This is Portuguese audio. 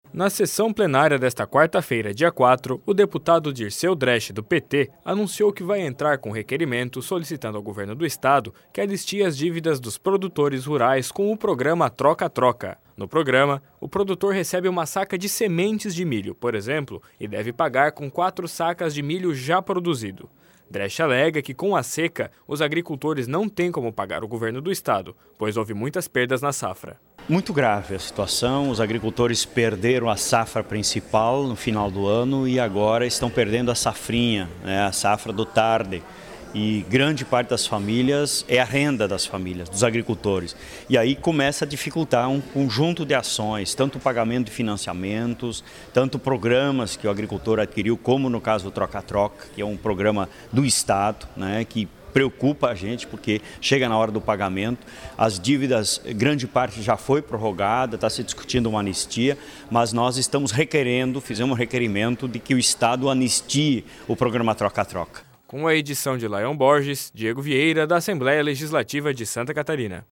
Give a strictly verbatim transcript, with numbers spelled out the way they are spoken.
Na sessão plenária desta quarta-feira, dia quatro, o deputado Dirceu Dresch, do P T, anunciou que vai entrar com requerimento solicitando ao governo do estado que anistie as dívidas dos produtores rurais com o programa Troca-Troca. No programa, o produtor recebe uma saca de sementes de milho, por exemplo, e deve pagar com quatro sacas de milho já produzido. Dresch alega que, com a seca, os agricultores não têm como pagar o governo do estado, pois houve muitas perdas na safra. Muito grave a situação, os agricultores perderam a safra principal no final do ano e agora estão perdendo a safrinha, né, a safra do tarde. E grande parte das famílias é a renda das famílias, dos agricultores. E aí começa a dificultar um conjunto de ações, tanto o pagamento de financiamentos, tanto programas que o agricultor adquiriu, como no caso do Troca-Troca, que é um programa do Estado, né, que preocupa a gente porque chega na hora do pagamento, as dívidas, grande parte já foi prorrogada, está se discutindo uma anistia, mas nós estamos requerendo, fizemos um requerimento de que o Estado anistie o programa Troca-Troca. Com a edição de Layon Borges, Diego Vieira, da Assembleia Legislativa de Santa Catarina.